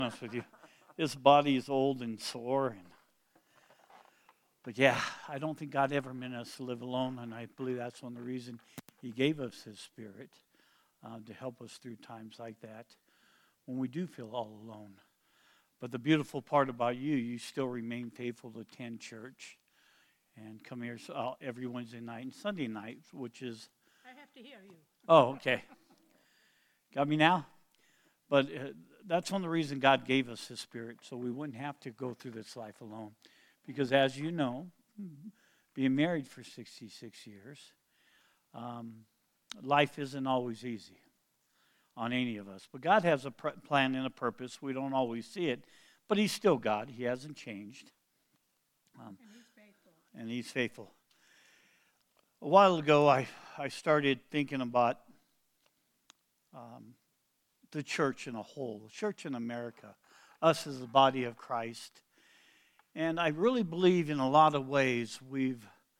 Honest with you, this body is old and sore, but yeah, I don't think God ever meant us to live alone, and I believe that's one of the reasons He gave us His Spirit to help us through times like that when we do feel all alone. But the beautiful part about you still remain faithful to attend church and come here every Wednesday night and Sunday night, which is. I have to hear you. Oh, okay. Got me now? But that's one of the reasons God gave us His Spirit, so we wouldn't have to go through this life alone. Because as you know, being married for 66 years, life isn't always easy on any of us. But God has a plan and a purpose. We don't always see it, but He's still God. He hasn't changed. And He's faithful. And He's faithful. A while ago, I started thinking about the church in a whole, the church in America, us as the body of Christ. And I really believe in a lot of ways we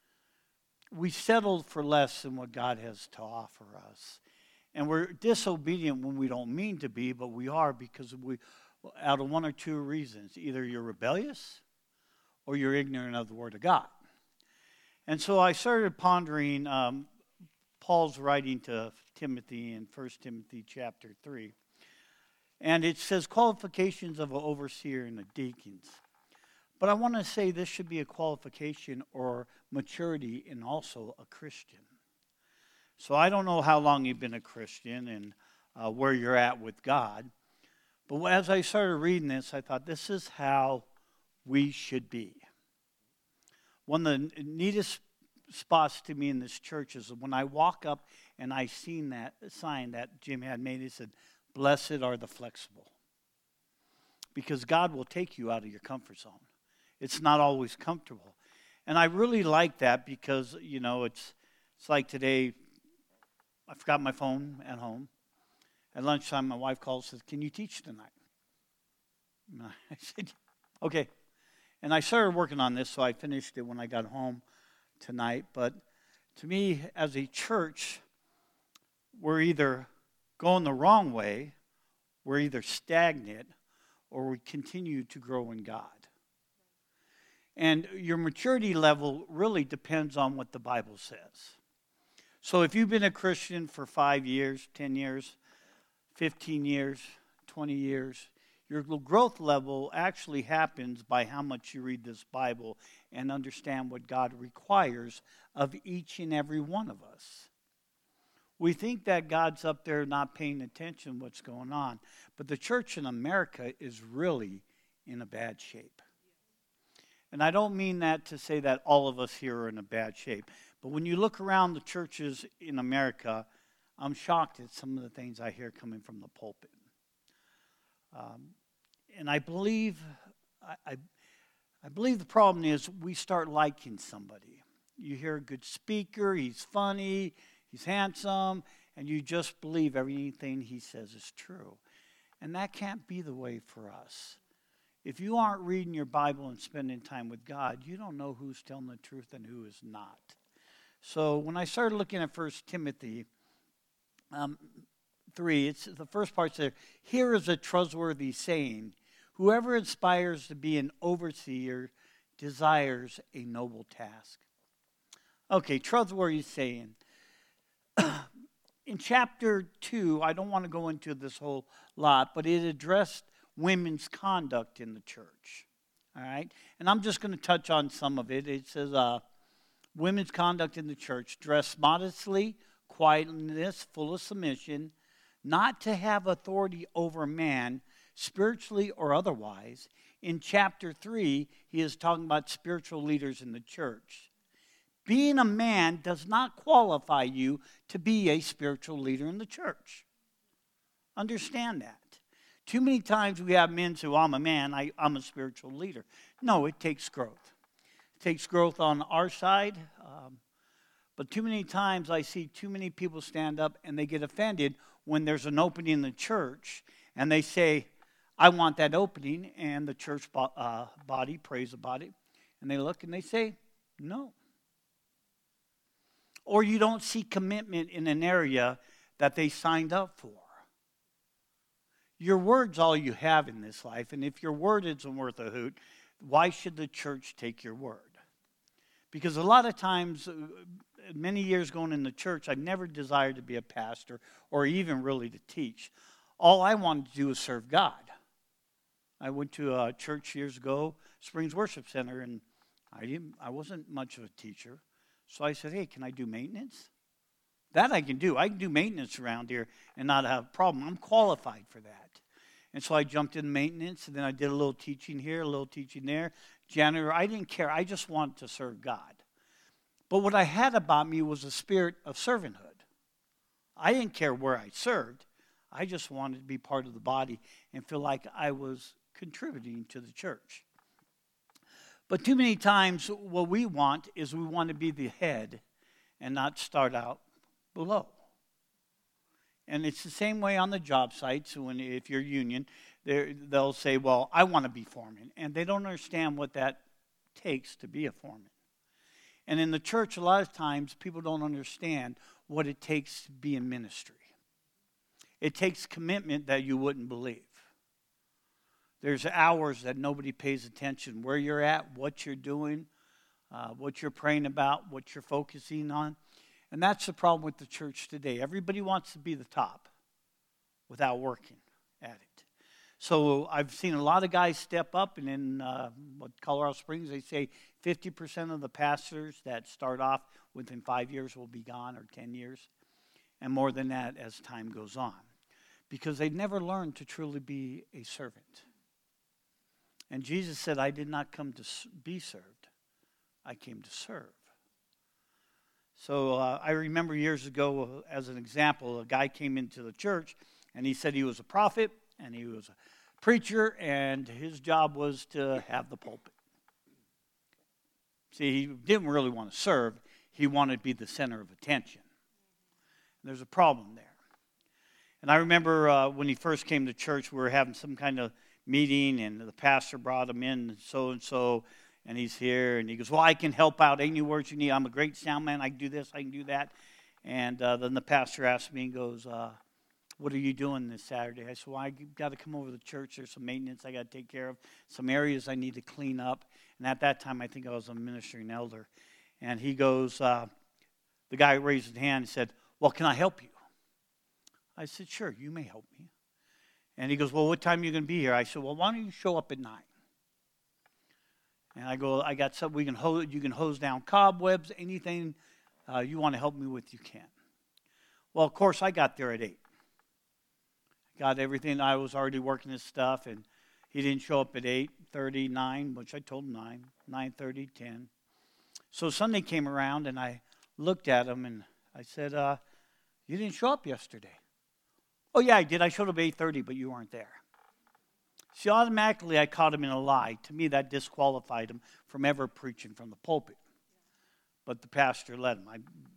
settled for less than what God has to offer us. And we're disobedient when we don't mean to be, but we are because out of one or two reasons. Either you're rebellious or you're ignorant of the Word of God. And so I started pondering Paul's writing to Timothy in 1 Timothy chapter 3. And it says qualifications of an overseer and a deacons. But I want to say this should be a qualification or maturity in also a Christian. So I don't know how long you've been a Christian and where you're at with God. But as I started reading this, I thought this is how we should be. One of the neatest spots to me in this church is when I walk up and I seen that sign that Jim had made. It said, "Blessed are the flexible." Because God will take you out of your comfort zone. It's not always comfortable. And I really like that because, it's like today, I forgot my phone at home. At lunchtime, my wife calls and says, "Can you teach tonight?" And I said, "Okay." And I started working on this, so I finished it when I got home tonight. But to me, as a church, we're either going the wrong way, we're either stagnant, or we continue to grow in God. And your maturity level really depends on what the Bible says. So if you've been a Christian for 5 years, 10 years, 15 years, 20 years, your growth level actually happens by how much you read this Bible and understand what God requires of each and every one of us. We think that God's up there not paying attention to what's going on. But the church in America is really in a bad shape. And I don't mean that to say that all of us here are in a bad shape. But when you look around the churches in America, I'm shocked at some of the things I hear coming from the pulpit. And I believe the problem is we start liking somebody. You hear a good speaker, he's funny, he's handsome, and you just believe everything he says is true. And that can't be the way for us. If you aren't reading your Bible and spending time with God, you don't know who's telling the truth and who is not. So when I started looking at 1 Timothy 3, it's the first part says, "Here is a trustworthy saying, whoever aspires to be an overseer desires a noble task." Okay, trustworthy saying. In chapter 2, I don't want to go into this whole lot, but it addressed women's conduct in the church. All right? And I'm just going to touch on some of it. It says, women's conduct in the church, dress modestly, quietness, full of submission, not to have authority over man, spiritually or otherwise. In chapter 3, he is talking about spiritual leaders in the church. Being a man does not qualify you to be a spiritual leader in the church. Understand that. Too many times we have men say, "Well, I'm a man, I'm a spiritual leader." No, it takes growth. It takes growth on our side. But too many times I see too many people stand up and they get offended when there's an opening in the church and they say, "I want that opening," and the church body prays about it. And they look and they say, "No." Or you don't see commitment in an area that they signed up for. Your word's all you have in this life, and if your word isn't worth a hoot, why should the church take your word? Because a lot of times, many years going in the church, I never desired to be a pastor or even really to teach. All I wanted to do was serve God. I went to a church years ago, Springs Worship Center, and I wasn't much of a teacher. So I said, hey, can I do maintenance? That I can do. I can do maintenance around here and not have a problem. I'm qualified for that. And so I jumped in maintenance, and then I did a little teaching here, a little teaching there. Janitor, I didn't care. I just wanted to serve God. But what I had about me was a spirit of servanthood. I didn't care where I served. I just wanted to be part of the body and feel like I was contributing to the church. But too many times what we want is we want to be the head and not start out below. And it's the same way on the job sites. If you're union, they'll say, well, I want to be foreman. And they don't understand what that takes to be a foreman. And in the church, a lot of times, people don't understand what it takes to be in ministry. It takes commitment that you wouldn't believe. There's hours that nobody pays attention where you're at, what you're doing, what you're praying about, what you're focusing on. And that's the problem with the church today. Everybody wants to be the top without working at it. So I've seen a lot of guys step up, and in Colorado Springs, they say 50% of the pastors that start off within 5 years will be gone, or 10 years, and more than that as time goes on, because they never learned to truly be a servant. And Jesus said, I did not come to be served. I came to serve. So I remember years ago, as an example, a guy came into the church, and he said he was a prophet, and he was a preacher, and his job was to have the pulpit. See, he didn't really want to serve. He wanted to be the center of attention. And there's a problem there. And I remember when he first came to church, we were having some kind of meeting, and the pastor brought him in, so-and-so, and he's here, and he goes, well, I can help out any words you need. I'm a great sound man. I can do this, I can do that. And then the pastor asked me, and goes, what are you doing this Saturday? I said, well, I got to come over to the church. There's some maintenance I got to take care of, some areas I need to clean up. And at that time, I think I was a ministering elder. And he goes, the guy raised his hand and said, well, can I help you? I said, sure, you may help me. And he goes, well, what time are you going to be here? I said, well, why don't you show up at 9? And I go, I got something you can hose down cobwebs, anything you want to help me with, you can. Well, of course, I got there at 8. Got everything. I was already working his stuff, and he didn't show up at 8:30, 9, which I told him 9, 9:30, 10. So Sunday came around, and I looked at him, and I said, you didn't show up yesterday. Oh, yeah, I did. I showed up at 8:30, but you weren't there. See, automatically I caught him in a lie. To me, that disqualified him from ever preaching from the pulpit. But the pastor let him.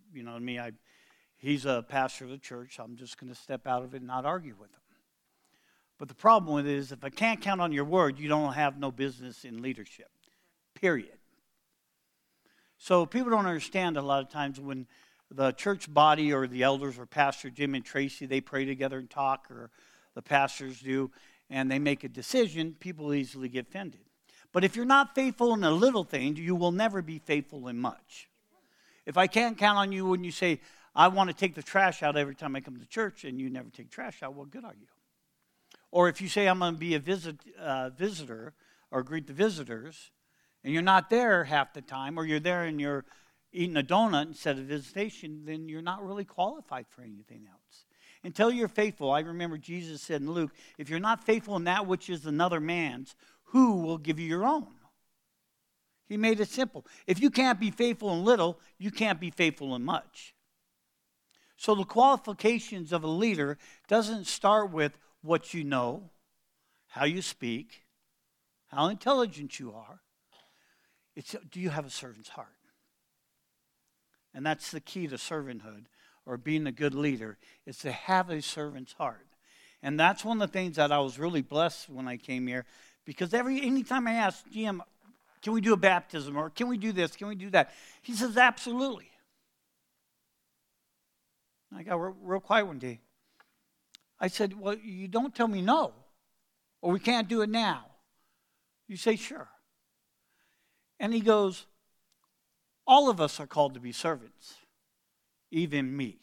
He's a pastor of the church. So I'm just going to step out of it and not argue with him. But the problem with it is, if I can't count on your word, you don't have no business in leadership. Period. So people don't understand a lot of times when the church body or the elders or Pastor Jim and Tracy, they pray together and talk, or the pastors do, and they make a decision, people easily get offended. But if you're not faithful in the little things, you will never be faithful in much. If I can't count on you when you say, I want to take the trash out every time I come to church, and you never take trash out, well, good on you. Or if you say, I'm going to be a visitor or greet the visitors, and you're not there half the time, or you're there and you're eating a donut instead of visitation, then you're not really qualified for anything else. Until you're faithful, I remember Jesus said in Luke, if you're not faithful in that which is another man's, who will give you your own? He made it simple. If you can't be faithful in little, you can't be faithful in much. So the qualifications of a leader doesn't start with what you know, how you speak, how intelligent you are. It's, do you have a servant's heart? And that's the key to servanthood or being a good leader, is to have a servant's heart. And that's one of the things that I was really blessed when I came here, because anytime I asked Jim, can we do a baptism, or can we do this, can we do that? He says, absolutely. I got real quiet one day. I said, well, you don't tell me no, or we can't do it now. You say, sure. And he goes, all of us are called to be servants, even me.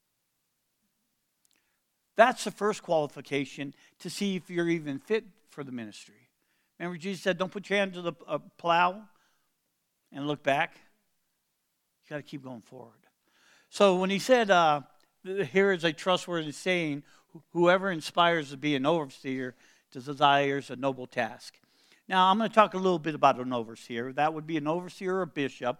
That's the first qualification to see if you're even fit for the ministry. Remember, Jesus said, don't put your hand to the plow and look back. You got to keep going forward. So when he said, here is a trustworthy saying, whoever inspires to be an overseer desires a noble task. Now, I'm going to talk a little bit about an overseer. That would be an overseer or a bishop.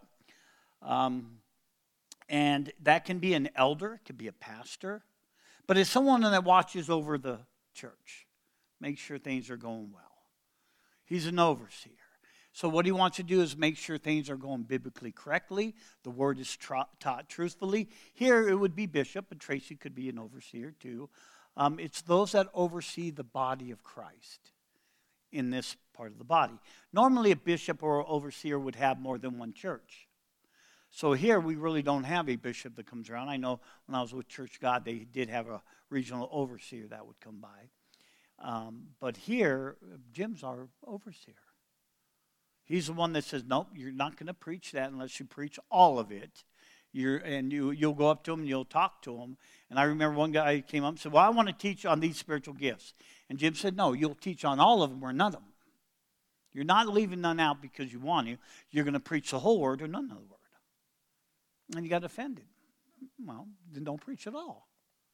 And that can be an elder, it could be a pastor. But it's someone that watches over the church, make sure things are going well. He's an overseer. So what he wants to do is make sure things are going biblically correctly. The word is taught truthfully. Here it would be bishop, but Tracy could be an overseer too. It's those that oversee the body of Christ in this part of the body. Normally a bishop or overseer would have more than one church. So here we really don't have a bishop that comes around. I know when I was with Church God, they did have a regional overseer that would come by. But here, Jim's our overseer. He's the one that says, nope, you're not going to preach that unless you preach all of it. You'll go up to him and you'll talk to him. And I remember one guy came up and said, well, I want to teach on these spiritual gifts. And Jim said, no, you'll teach on all of them or none of them. You're not leaving none out because you want to. You're going to preach the whole word or none of the word. And you got offended. Well, then don't preach at all.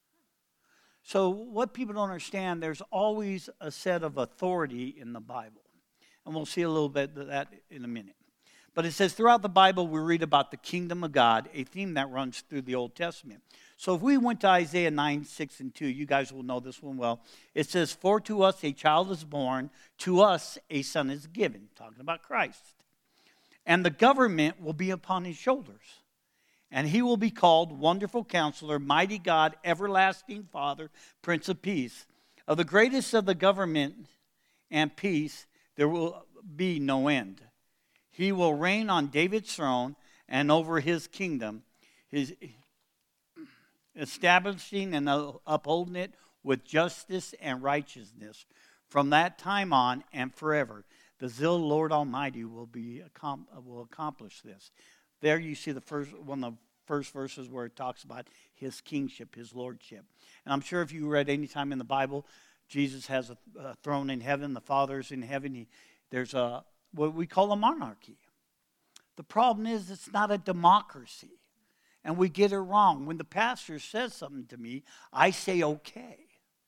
So what people don't understand, there's always a set of authority in the Bible. And we'll see a little bit of that in a minute. But it says throughout the Bible, we read about the kingdom of God, a theme that runs through the Old Testament. So if we went to Isaiah 9, 6, and 2, you guys will know this one well. It says, for to us a child is born, to us a son is given. Talking about Christ. And the government will be upon his shoulders. And he will be called Wonderful Counselor, Mighty God, Everlasting Father, Prince of Peace. Of the greatest of the government and peace, there will be no end. He will reign on David's throne and over his kingdom, his establishing and upholding it with justice and righteousness from that time on and forever. The zeal of the Lord Almighty will accomplish this. There you see one of the first verses where it talks about his kingship, his lordship. And I'm sure if you read any time in the Bible, Jesus has a throne in heaven, the Father's in heaven. There's what we call a monarchy. The problem is it's not a democracy. And we get it wrong. When the pastor says something to me, I say okay.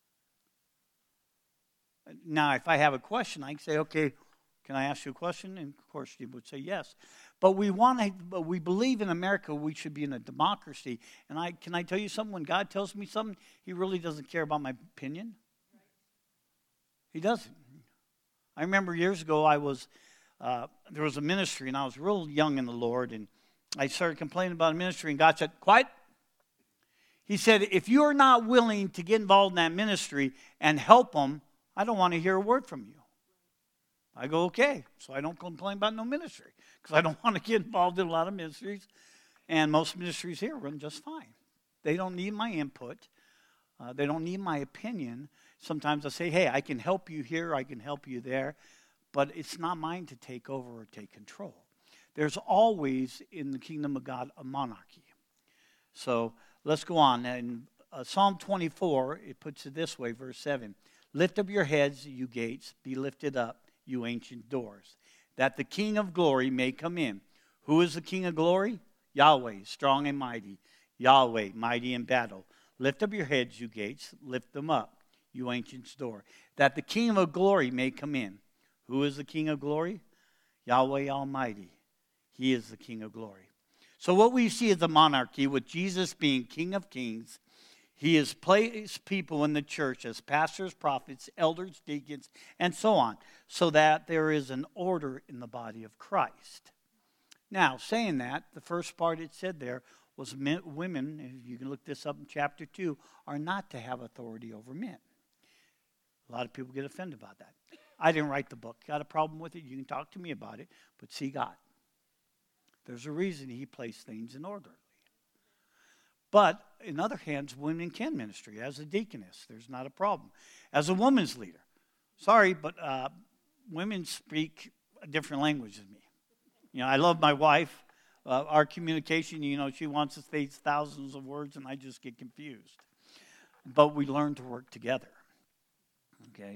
Now, if I have a question, I can say, okay, can I ask you a question? And of course, he would say yes. But we believe in America we should be in a democracy. And can I tell you something? When God tells me something, he really doesn't care about my opinion. He doesn't. I remember years ago there was a ministry, and I was real young in the Lord, and I started complaining about a ministry, and God said, quiet. He said, if you're not willing to get involved in that ministry and help them, I don't want to hear a word from you. I go, okay. So I don't complain about no ministry because I don't want to get involved in a lot of ministries. And most ministries here run just fine. They don't need my input. They don't need my opinion. Sometimes I say, hey, I can help you here. I can help you there. But it's not mine to take over or take control. There's always in the kingdom of God a monarchy. So let's go on. In Psalm 24, it puts it this way, verse 7. Lift up your heads, you gates. Be lifted up, you ancient doors, that the King of glory may come in. Who is the King of glory? Yahweh, strong and mighty. Yahweh, mighty in battle. Lift up your heads, you gates. Lift them up, you ancient door, that the King of glory may come in. Who is the King of glory? Yahweh Almighty. He is the King of glory. So what we see is the monarchy with Jesus being King of kings. He has placed people in the church as pastors, prophets, elders, deacons, and so on, so that there is an order in the body of Christ. Now, saying that, the first part it said there was women, you can look this up in chapter 2, are not to have authority over men. A lot of people get offended about that. I didn't write the book. Got a problem with it? You can talk to me about it, but see God. There's a reason he placed things in order. But in other hands, women can ministry. As a deaconess, there's not a problem. As a woman's leader, sorry, but women speak a different language than me. I love my wife. Our communication, she wants to say thousands of words, and I just get confused. But we learn to work together. Okay?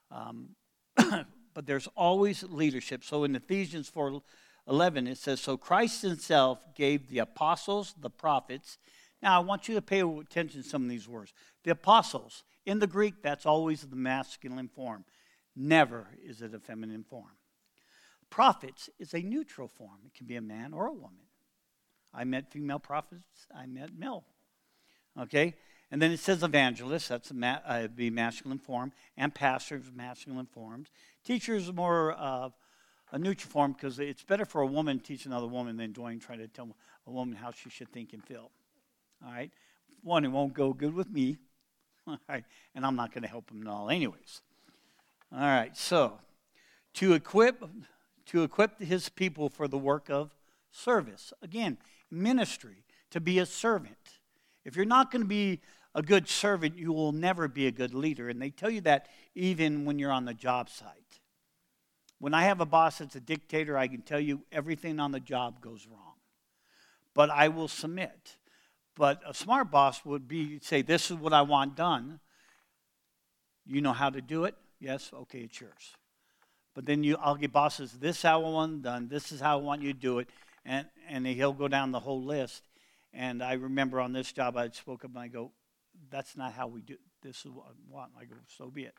But there's always leadership. So in Ephesians 4:11, it says, so Christ himself gave the apostles, the prophets. Now, I want you to pay attention to some of these words. The apostles, in the Greek, that's always the masculine form. Never is it a feminine form. Prophets is a neutral form. It can be a man or a woman. I met female prophets. I met male. Okay? And then it says evangelists. That's be masculine form. And pastors, masculine forms. Teachers, more a neutral form, because it's better for a woman to teach another woman than trying to tell a woman how she should think and feel. All right? One, it won't go good with me. All right? And I'm not going to help them at all anyways. All right, so to equip his people for the work of service. Again, ministry, to be a servant. If you're not going to be a good servant, you will never be a good leader. And they tell you that even when you're on the job site. When I have a boss that's a dictator, I can tell you everything on the job goes wrong. But I will submit. But a smart boss would say, this is what I want done. You know how to do it? Yes? Okay, it's yours. But then I'll give bosses, this is how I want it done, this is how I want you to do it, and he'll go down the whole list. And I remember on this job, I spoke up and I go, that's not how we do it. This is what I want. I go, so be it.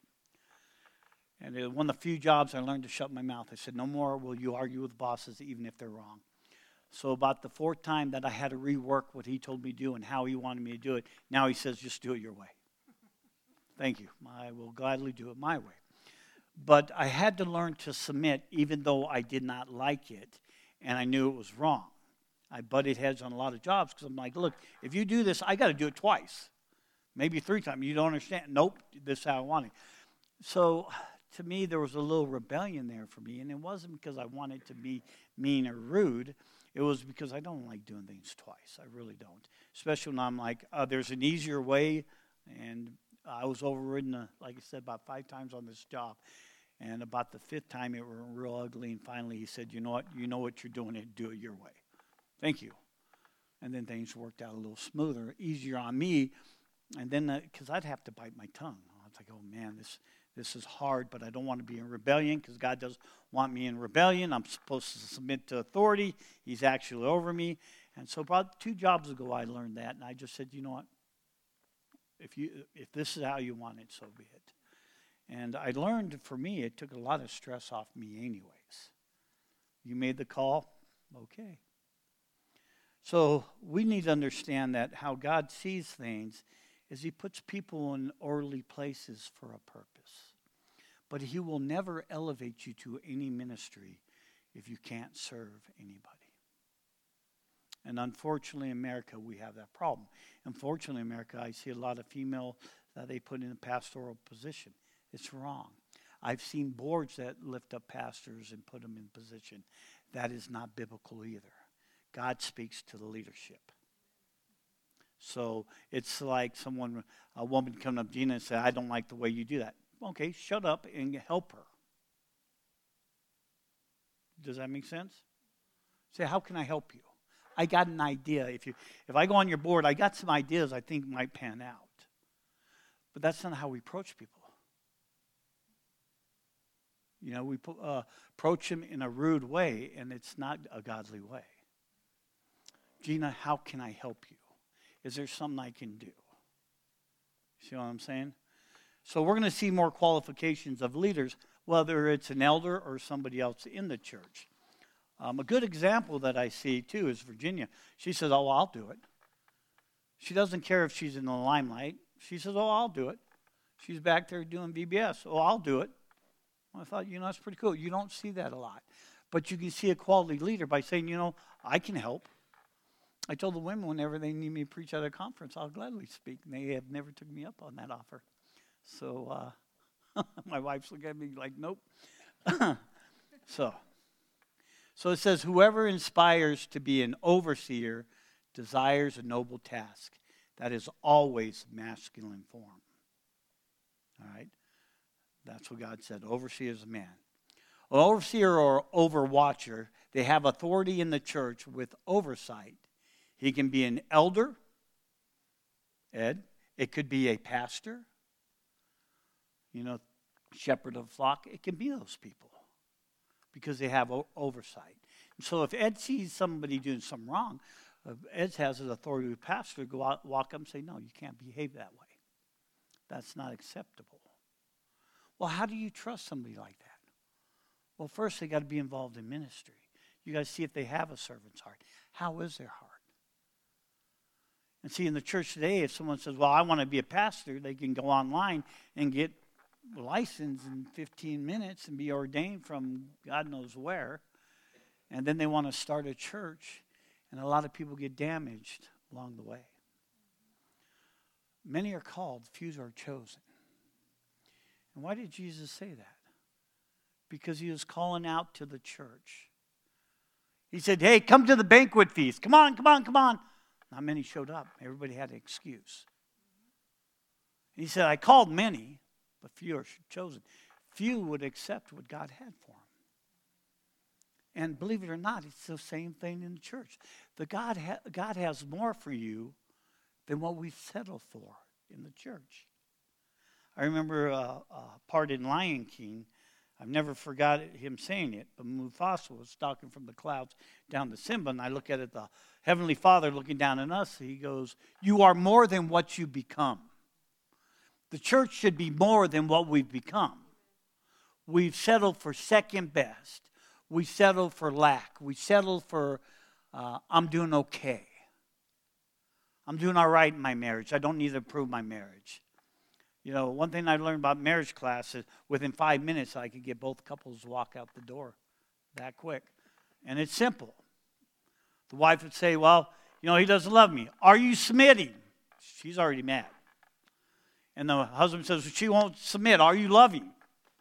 And it was one of the few jobs I learned to shut my mouth. I said, no more will you argue with bosses even if they're wrong. So about the fourth time that I had to rework what he told me to do and how he wanted me to do it, now he says, just do it your way. Thank you. I will gladly do it my way. But I had to learn to submit even though I did not like it and I knew it was wrong. I butted heads on a lot of jobs because I'm like, look, if you do this, I got to do it twice. Maybe 3 times. You don't understand. Nope, this is how I want it. So to me, there was a little rebellion there for me. And it wasn't because I wanted to be mean or rude. It was because I don't like doing things twice. I really don't. Especially when I'm like, there's an easier way. And I was overridden, like I said, about 5 times on this job. And about the 5th time, it was real ugly. And finally, he said, you know what? You know what you're doing. Do it your way. Thank you. And then things worked out a little smoother, easier on me. And then, because I'd have to bite my tongue. I was like, oh, man, this is hard, but I don't want to be in rebellion because God doesn't want me in rebellion. I'm supposed to submit to authority. He's actually over me. And so about 2 jobs ago, I learned that. And I just said, you know what? If this is how you want it, so be it. And I learned, for me, it took a lot of stress off me anyways. You made the call? Okay. So we need to understand that how God sees things is he puts people in orderly places for a purpose. But he will never elevate you to any ministry if you can't serve anybody. And unfortunately, in America, we have that problem. Unfortunately, in America, I see a lot of female that they put in a pastoral position. It's wrong. I've seen boards that lift up pastors and put them in position. That is not biblical either. God speaks to the leadership. So it's like a woman coming up to Gina and say, I don't like the way you do that. Okay, shut up and help her. Does that make sense? Say, how can I help you? I got an idea. If I go on your board, I got some ideas I think might pan out. But that's not how we approach people. You know, we approach them in a rude way, and it's not a godly way. Gina, how can I help you? Is there something I can do? See what I'm saying? So we're going to see more qualifications of leaders, whether it's an elder or somebody else in the church. A good example that I see, too, is Virginia. She says, oh, I'll do it. She doesn't care if she's in the limelight. She says, oh, I'll do it. She's back there doing VBS. Oh, I'll do it. Well, I thought, that's pretty cool. You don't see that a lot. But you can see a quality leader by saying, I can help. I told the women whenever they need me to preach at a conference, I'll gladly speak. And they have never took me up on that offer. So my wife's looking at me like, nope. So it says, whoever inspires to be an overseer desires a noble task. that is always masculine form. All right? That's what God said. Overseer is a man. An overseer or overwatcher, they have authority in the church with oversight. He can be an elder, Ed. It could be a pastor, shepherd of the flock. It can be those people because they have oversight. And so if Ed sees somebody doing something wrong, Ed has his authority with pastor to go out, walk up and say, no, you can't behave that way. That's not acceptable. Well, how do you trust somebody like that? Well, first they got to be involved in ministry. You got to see if they have a servant's heart. How is their heart? And see, in the church today, if someone says, well, I want to be a pastor, they can go online and get a license in 15 minutes and be ordained from God knows where. And then they want to start a church, and a lot of people get damaged along the way. Many are called, few are chosen. And why did Jesus say that? Because he was calling out to the church. He said, hey, come to the banquet feast. Come on, come on, come on. Not many showed up. Everybody had an excuse. And he said, I called many, but few are chosen. Few would accept what God had for them. And believe it or not, it's the same thing in the church. God has more for you than what we settle for in the church. I remember a part in Lion King. I've never forgot him saying it, but Mufasa was stalking from the clouds down to Simba, and I look at it, the Heavenly Father looking down on us. He goes, you are more than what you become. The church should be more than what we've become. We've settled for second best. We settle for lack. We settle for, I'm doing okay. I'm doing all right in my marriage. I don't need to improve my marriage. One thing I learned about marriage class is within 5 minutes, I could get both couples to walk out the door that quick. And it's simple. The wife would say, well, he doesn't love me. Are you submitting? She's already mad. And the husband says, well, she won't submit. Are you loving?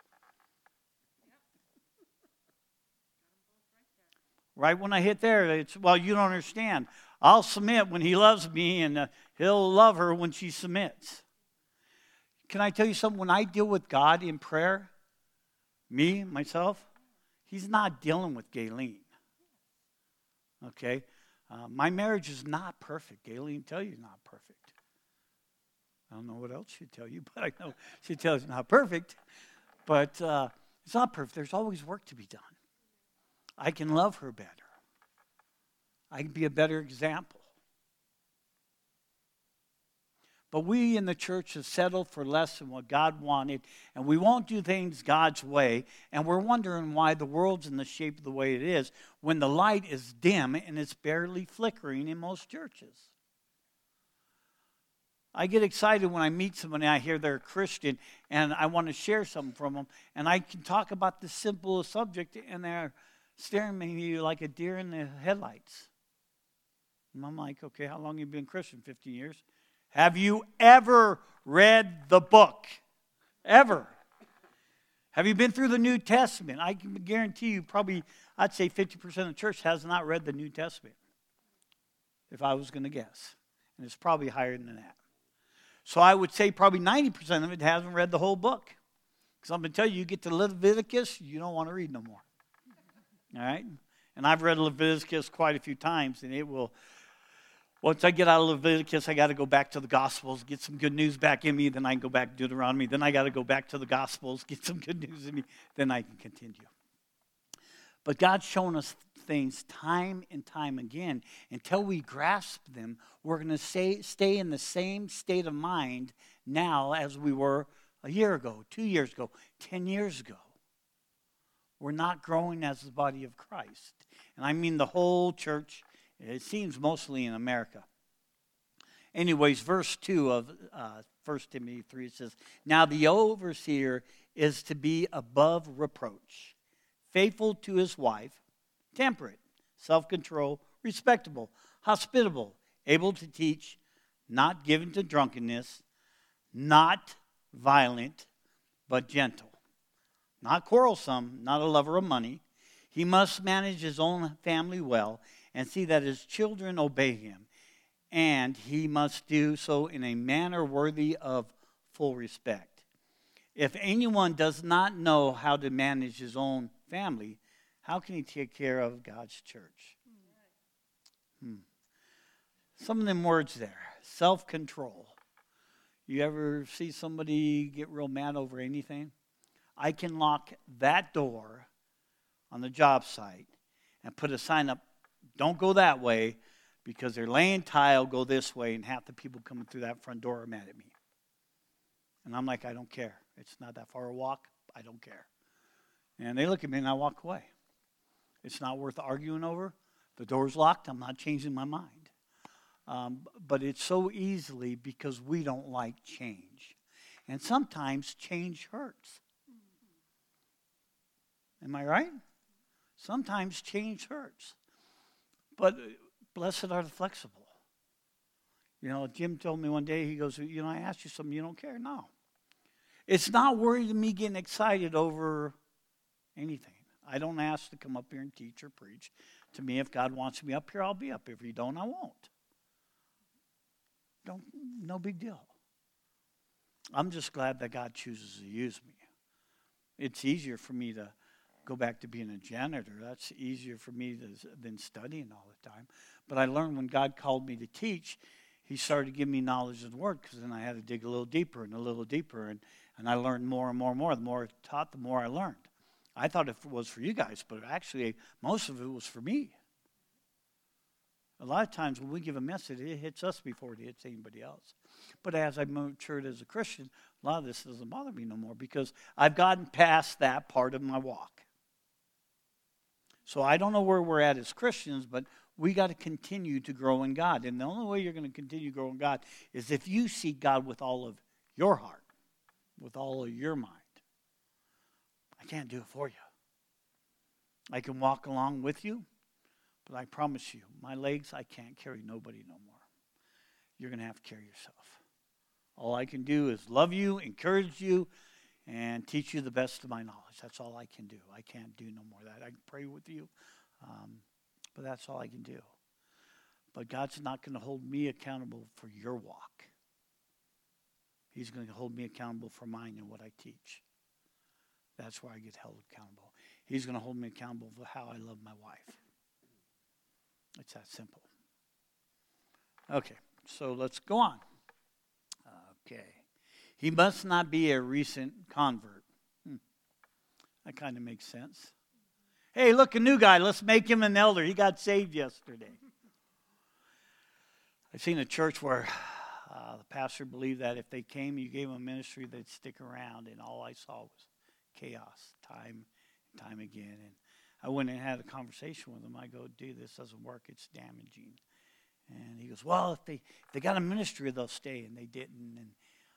Right when I hit there, it's, well, you don't understand. I'll submit when he loves me, and he'll love her when she submits. Can I tell you something? When I deal with God in prayer, myself, he's not dealing with Gayleen. Okay? My marriage is not perfect. Gayleen tell you not perfect. I don't know what else she'd tell you, but I know she'd tell you it's not perfect. But it's not perfect. There's always work to be done. I can love her better. I can be a better example. But we in the church have settled for less than what God wanted, and we won't do things God's way, and we're wondering why the world's in the shape of the way it is when the light is dim and it's barely flickering in most churches. I get excited when I meet someone and I hear they're a Christian, and I want to share something from them, and I can talk about the simplest subject, and they're staring at me like a deer in the headlights. And I'm like, okay, how long have you been Christian? 15 years. Have you ever read the book? Ever? Have you been through the New Testament? I can guarantee you probably, I'd say 50% of the church has not read the New Testament, if I was going to guess. And it's probably higher than that. So I would say probably 90% of it hasn't read the whole book. Because I'm going to tell you, you get to Leviticus, you don't want to read no more. All right? And I've read Leviticus quite a few times, and it will... Once I get out of Leviticus, I got to go back to the Gospels, get some good news back in me. Then I can go back to Deuteronomy. Then I got to go back to the Gospels, get some good news in me. Then I can continue. But God's shown us things time and time again. Until we grasp them, we're going to stay in the same state of mind now as we were a year ago, 2 years ago, 10 years ago. We're not growing as the body of Christ. And I mean the whole church. It seems mostly in America. Anyways, verse 2 of 1 Timothy 3 says, now the overseer is to be above reproach, faithful to his wife, temperate, self-control, respectable, hospitable, able to teach, not given to drunkenness, not violent, but gentle, not quarrelsome, not a lover of money. He must manage his own family well and see that his children obey him. and he must do so in a manner worthy of full respect. If anyone does not know how to manage his own family, how can he take care of God's church? Some of them words there. Self-control. You ever see somebody get real mad over anything? I can lock that door on the job site and put a sign up, don't go that way, because they're laying tile, go this way, and half the people coming through that front door are mad at me. And I'm like, I don't care. It's not that far a walk. I don't care. And they look at me and I walk away. It's not worth arguing over. The door's locked. I'm not changing my mind. But it's so easily because we don't like change. And sometimes change hurts. Am I right? Sometimes change hurts. But blessed are the flexible. You know, Jim told me one day, he goes, you know, I asked you something, you don't care? No. It's not worried me getting excited over anything. I don't ask to come up here and teach or preach. To me, if God wants me up here, I'll be up. If he don't, I won't. No big deal. I'm just glad that God chooses to use me. It's easier for me to go back to being a janitor. That's easier for me than studying all the time. But I learned when God called me to teach, he started to give me knowledge of the Word, because then I had to dig a little deeper and a little deeper, and I learned more and more and more. The more I taught, the more I learned. I thought it was for you guys, but actually most of it was for me. A lot of times when we give a message, it hits us before it hits anybody else. But as I matured as a Christian, a lot of this doesn't bother me no more, because I've gotten past that part of my walk. So I don't know where we're at as Christians, but we got to continue to grow in God. And the only way you're going to continue to grow in God is if you seek God with all of your heart, with all of your mind. I can't do it for you. I can walk along with you, but I promise you, my legs, I can't carry nobody no more. You're going to have to carry yourself. All I can do is love you, encourage you, and teach you the best of my knowledge. That's all I can do. I can't do no more of that. I can pray with you, but that's all I can do. But God's not going to hold me accountable for your walk. He's going to hold me accountable for mine and what I teach. That's where I get held accountable. He's going to hold me accountable for how I love my wife. It's that simple. Okay, so let's go on. Okay. He must not be a recent convert. That kind of makes sense. Hey, look, a new guy. Let's make him an elder. He got saved yesterday. I've seen a church where the pastor believed that if they came, you gave them a ministry, they'd stick around. And all I saw was chaos, time and time again. And I went and had a conversation with him. I go, dude, this doesn't work. It's damaging. And he goes, well, if they got a ministry, they'll stay. And they didn't. And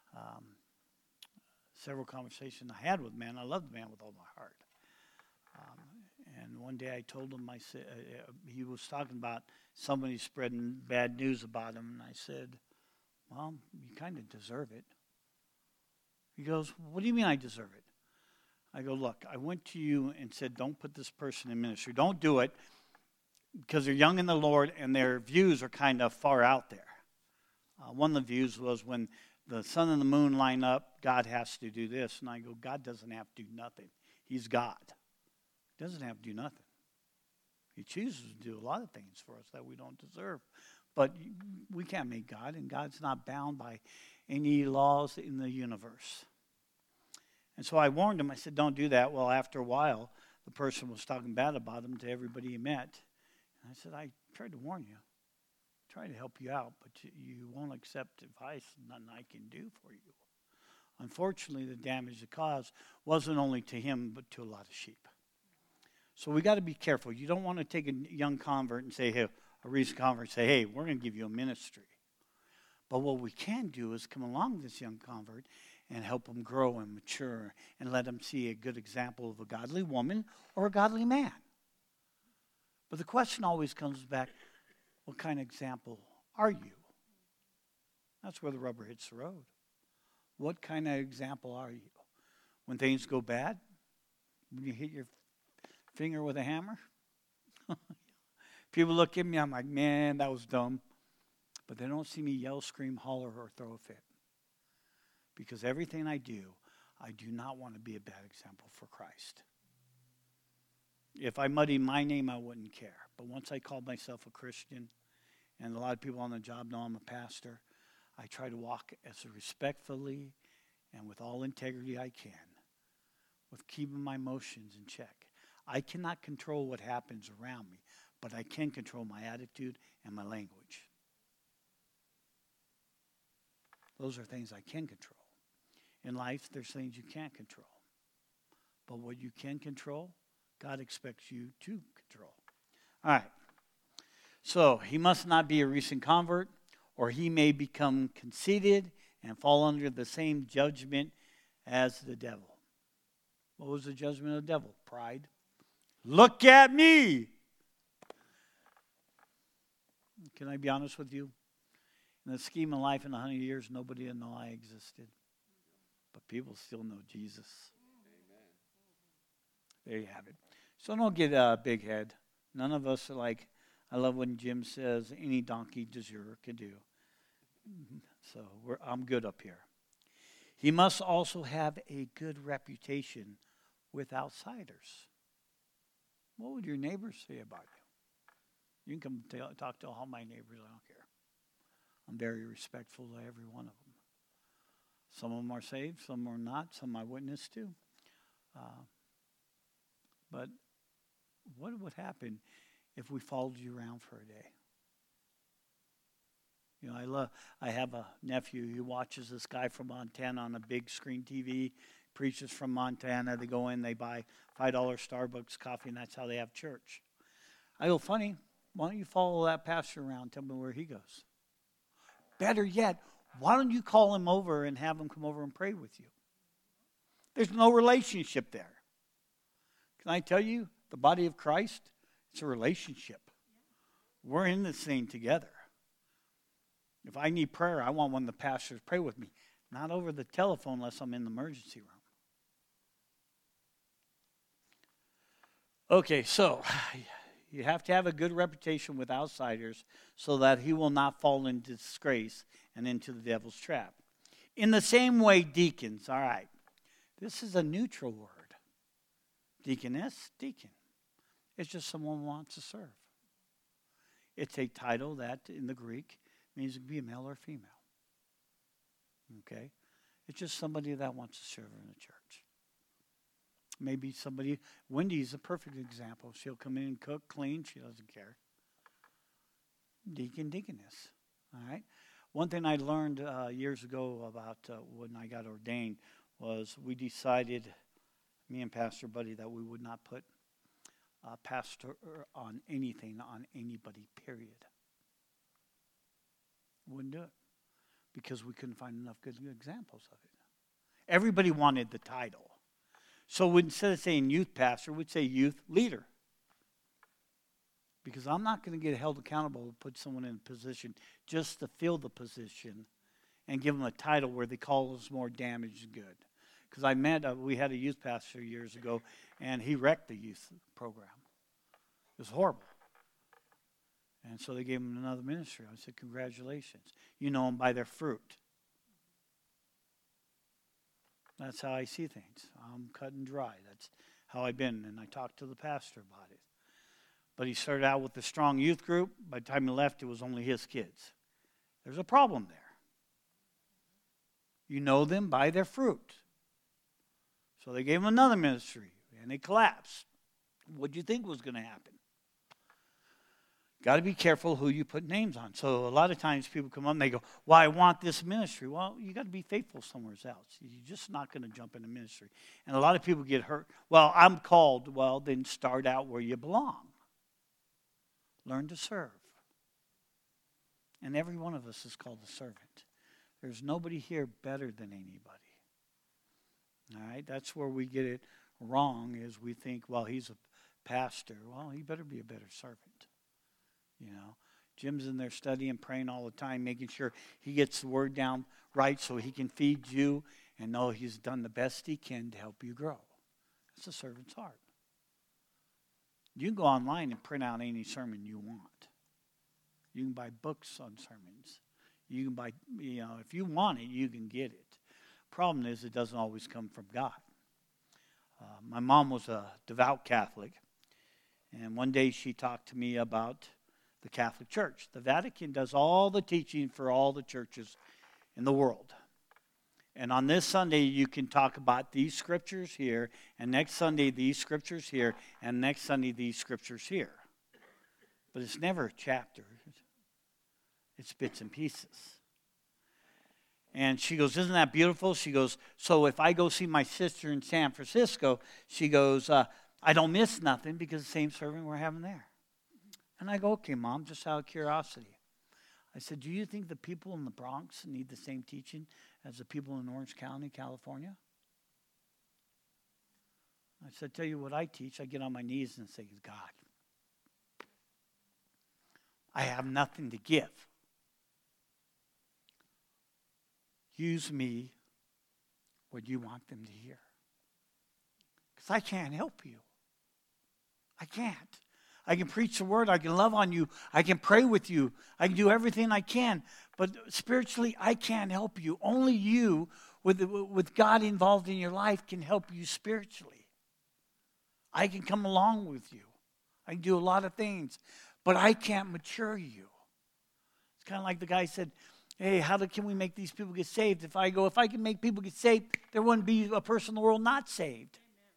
several conversations I had with the man. I love the man with all my heart. And one day I told him, I said, he was talking about somebody spreading bad news about him. And I said, well, you kind of deserve it. He goes, what do you mean I deserve it? I go, look, I went to you and said, don't put this person in ministry. Don't do it, because they're young in the Lord and their views are kind of far out there. One of the views was when the sun and the moon line up, God has to do this. And I go, God doesn't have to do nothing. He's God. He doesn't have to do nothing. He chooses to do a lot of things for us that we don't deserve. But we can't make God, and God's not bound by any laws in the universe. And so I warned him. I said, don't do that. Well, after a while, the person was talking bad about him to everybody he met. And I said, I tried to warn you. I tried to help you out, but you won't accept advice. Nothing I can do for you. Unfortunately, the damage it caused wasn't only to him, but to a lot of sheep. So we got to be careful. You don't want to take a young convert and say, hey, a recent convert, and say, hey, we're going to give you a ministry. But what we can do is come along with this young convert and help them grow and mature and let them see a good example of a godly woman or a godly man. But the question always comes back, what kind of example are you? That's where the rubber hits the road. What kind of example are you? When things go bad? When you hit your finger with a hammer? People look at me, I'm like, man, that was dumb. But they don't see me yell, scream, holler, or throw a fit. Because everything I do not want to be a bad example for Christ. If I muddy my name, I wouldn't care. But once I called myself a Christian, and a lot of people on the job know I'm a pastor, I try to walk as respectfully and with all integrity I can, with keeping my emotions in check. I cannot control what happens around me, but I can control my attitude and my language. Those are things I can control. In life, there's things you can't control. But what you can control, God expects you to control. All right. So, he must not be a recent convert, or he may become conceited and fall under the same judgment as the devil. What was the judgment of the devil? Pride. Look at me! Can I be honest with you? In the scheme of life in 100 years, nobody would know I existed. But people still know Jesus. Amen. There you have it. So don't get a big head. None of us are like, I love when Jim says, any donkey deserter can do. So I'm good up here. He must also have a good reputation with outsiders. What would your neighbors say about you? You can come talk to all my neighbors. I don't care. I'm very respectful to every one of them. Some of them are saved, some are not, some I witness to. But what would happen if we followed you around for a day? You know, I have a nephew who watches this guy from Montana on a big screen TV, preaches from Montana. They go in, they buy $5 Starbucks coffee, and that's how they have church. I go, funny, why don't you follow that pastor around, tell me where he goes? Better yet, why don't you call him over and have him come over and pray with you? There's no relationship there. Can I tell you, the body of Christ, it's a relationship. We're in this thing together. If I need prayer, I want one of the pastors to pray with me. Not over the telephone unless I'm in the emergency room. Okay, so you have to have a good reputation with outsiders so that he will not fall into disgrace and into the devil's trap. In the same way, deacons, all right. This is a neutral word. Deaconess, deacon. It's just someone who wants to serve. It's a title that in the Greek means to be a male or female. Okay? It's just somebody that wants to serve in the church. Maybe somebody, Wendy's a perfect example. She'll come in and cook, clean, she doesn't care. Deacon, deaconess. All right? One thing I learned years ago about when I got ordained was we decided, me and Pastor Buddy, that we would not put pastor on anything, on anybody, period. Wouldn't do it because we couldn't find enough good examples of it. Everybody wanted the title. So instead of saying youth pastor, we'd say youth leader. Because I'm not going to get held accountable to put someone in a position just to fill the position and give them a title where they call us more damage than good. Because we had a youth pastor years ago, and he wrecked the youth program. It was horrible. And so they gave him another ministry. I said, congratulations. You know them by their fruit. That's how I see things. I'm cut and dry. That's how I've been. And I talked to the pastor about it. But he started out with a strong youth group. By the time he left, it was only his kids. There's a problem there. You know them by their fruit. So they gave him another ministry, and it collapsed. What do you think was going to happen? Got to be careful who you put names on. So a lot of times people come up and they go, well, I want this ministry. Well, you got to be faithful somewhere else. You're just not going to jump into ministry. And a lot of people get hurt. Well, I'm called. Well, then start out where you belong. Learn to serve. And every one of us is called a servant. There's nobody here better than anybody. All right? That's where we get it wrong is we think, well, he's a pastor. Well, he better be a better servant. You know, Jim's in there studying, praying all the time, making sure he gets the word down right so he can feed you and know he's done the best he can to help you grow. That's a servant's heart. You can go online and print out any sermon you want. You can buy books on sermons. You can buy, if you want it, you can get it. Problem is, it doesn't always come from God. My mom was a devout Catholic, and one day she talked to me about the Catholic Church. The Vatican does all the teaching for all the churches in the world. And on this Sunday, you can talk about these scriptures here, and next Sunday, these scriptures here, and next Sunday, these scriptures here. But it's never a chapter. It's bits and pieces. And she goes, isn't that beautiful? She goes, so if I go see my sister in San Francisco, she goes, I don't miss nothing because the same serving we're having there. And I go, okay, Mom, just out of curiosity. I said, do you think the people in the Bronx need the same teaching as the people in Orange County, California? I said, tell you what I teach. I get on my knees and say, God, I have nothing to give. Use me what you want them to hear. Because I can't help you. I can't. I can preach the word. I can love on you. I can pray with you. I can do everything I can. But spiritually, I can't help you. Only you, with God involved in your life, can help you spiritually. I can come along with you. I can do a lot of things. But I can't mature you. It's kind of like the guy said, hey, can we make these people get saved? If I can make people get saved, there wouldn't be a person in the world not saved.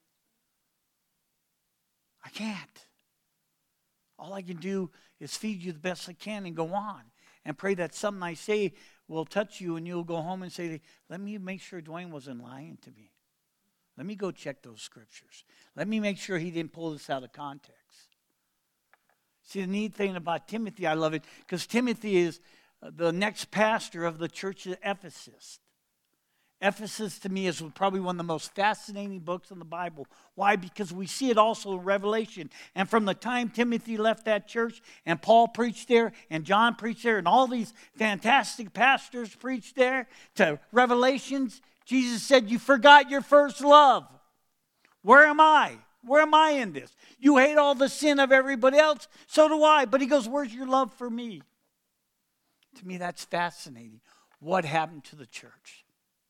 I can't. All I can do is feed you the best I can and go on and pray that something I say will touch you and you'll go home and say, let me make sure Dwayne wasn't lying to me. Let me go check those scriptures. Let me make sure he didn't pull this out of context. See, the neat thing about Timothy, I love it, because Timothy is the next pastor of the church of Ephesus. Ephesus, to me, is probably one of the most fascinating books in the Bible. Why? Because we see it also in Revelation. And from the time Timothy left that church, and Paul preached there, and John preached there, and all these fantastic pastors preached there, to Revelations, Jesus said, you forgot your first love. Where am I? Where am I in this? You hate all the sin of everybody else, so do I. But he goes, where's your love for me? To me, that's fascinating. What happened to the church?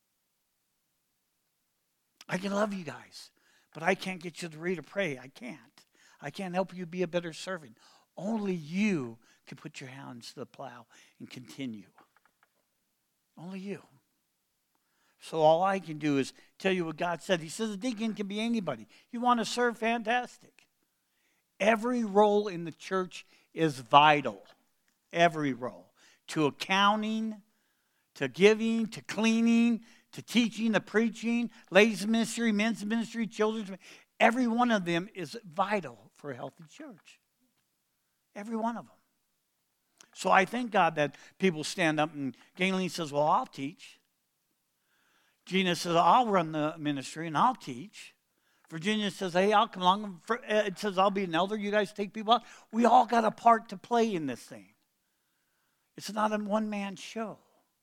I can love you guys, but I can't get you to read or pray. I can't. I can't help you be a better servant. Only you can put your hands to the plow and continue. Only you. So all I can do is tell you what God said. He says a deacon can be anybody. You want to serve? Fantastic. Every role in the church is vital. Every role. To accounting, to giving, to cleaning, to teaching, to preaching, ladies' ministry, men's ministry, children's ministry. Every one of them is vital for a healthy church. Every one of them. So I thank God that people stand up and Gayleen says, well, I'll teach. Gina says, I'll run the ministry and I'll teach. Virginia says, hey, I'll come along. It says, I'll be an elder. You guys take people out. We all got a part to play in this thing. It's not a one-man show.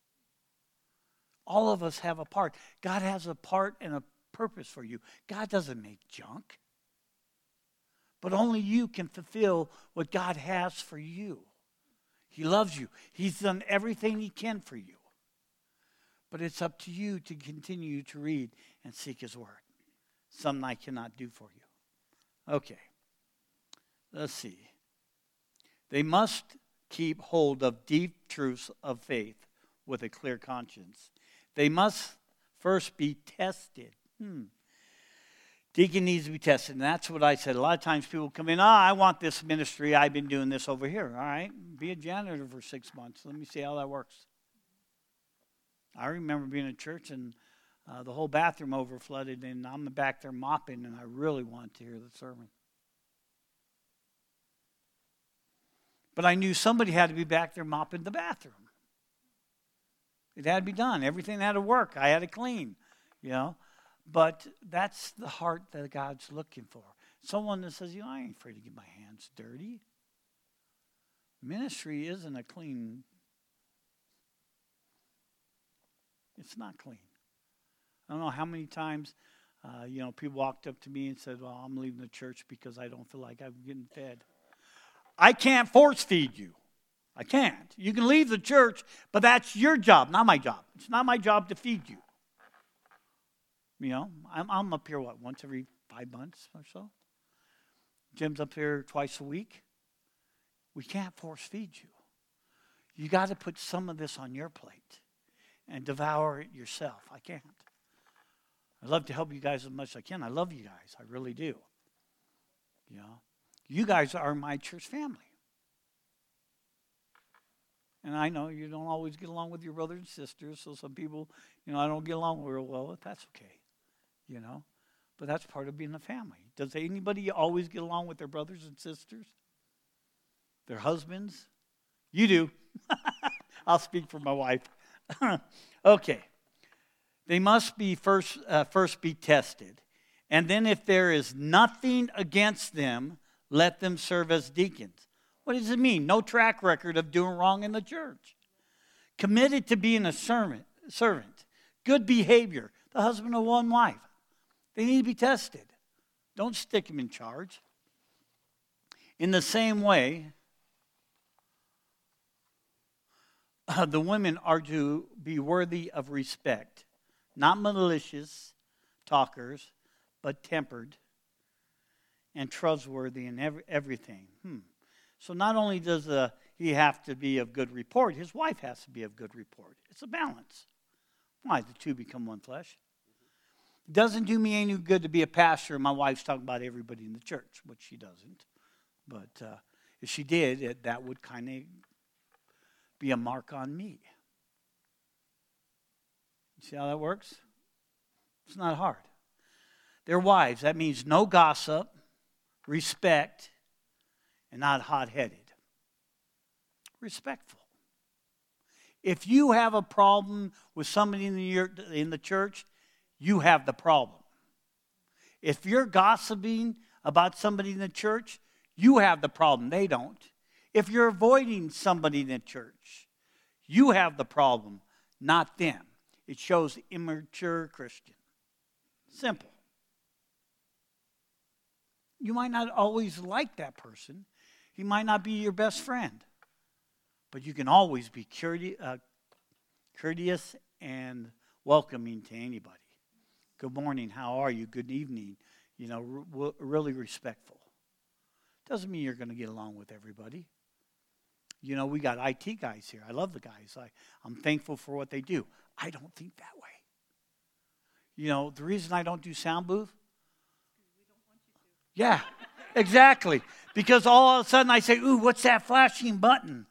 All of us have a part. God has a part and a purpose for you. God doesn't make junk. But only you can fulfill what God has for you. He loves you. He's done everything he can for you. But it's up to you to continue to read and seek his word. Something I cannot do for you. Okay. Let's see. They must keep hold of deep truths of faith with a clear conscience. They must first be tested. Deacon needs to be tested. And that's what I said. A lot of times people come in, I want this ministry. I've been doing this over here. All right, be a janitor for 6 months. Let me see how that works. I remember being in church and the whole bathroom overflooded, and I'm back there mopping, and I really wanted to hear the sermon. But I knew somebody had to be back there mopping the bathroom. It had to be done. Everything had to work. I had to clean, But that's the heart that God's looking for. Someone that says, I ain't afraid to get my hands dirty. Ministry isn't a clean. It's not clean. I don't know how many times, people walked up to me and said, well, I'm leaving the church because I don't feel like I'm getting fed. I can't force feed you. I can't. You can leave the church, but that's your job, not my job. It's not my job to feed you. You know, I'm up here, once every 5 months or so? Jim's up here twice a week. We can't force feed you. You got to put some of this on your plate and devour it yourself. I can't. I'd love to help you guys as much as I can. I love you guys. I really do. You know, you guys are my church family. And I know you don't always get along with your brothers and sisters, so some people, I don't get along real well with. That's okay, But that's part of being a family. Does anybody always get along with their brothers and sisters? Their husbands? You do. I'll speak for my wife. Okay. They must be first be tested. And then if there is nothing against them, let them serve as deacons. What does it mean? No track record of doing wrong in the church. Committed to being a servant. Good behavior. The husband of one wife. They need to be tested. Don't stick them in charge. In the same way, the women are to be worthy of respect. Not malicious talkers, but tempered and trustworthy in everything. So not only does he have to be of good report, his wife has to be of good report. It's a balance. Why? The two become one flesh. It doesn't do me any good to be a pastor and my wife's talking about everybody in the church, which she doesn't. But if she did, that would kind of be a mark on me. See how that works? It's not hard. Their wives, that means no gossip, respect, and not hot-headed. Respectful. If you have a problem with somebody in the church, you have the problem. If you're gossiping about somebody in the church, you have the problem. They don't. If you're avoiding somebody in the church, you have the problem, not them. It shows immature Christian. Simple. You might not always like that person. He might not be your best friend. But you can always be courteous and welcoming to anybody. Good morning, how are you? Good evening. Really respectful. Doesn't mean you're going to get along with everybody. We got IT guys here. I love the guys. I'm thankful for what they do. I don't think that way. The reason I don't do sound booth? Yeah, exactly. Because all of a sudden I say, ooh, what's that flashing button?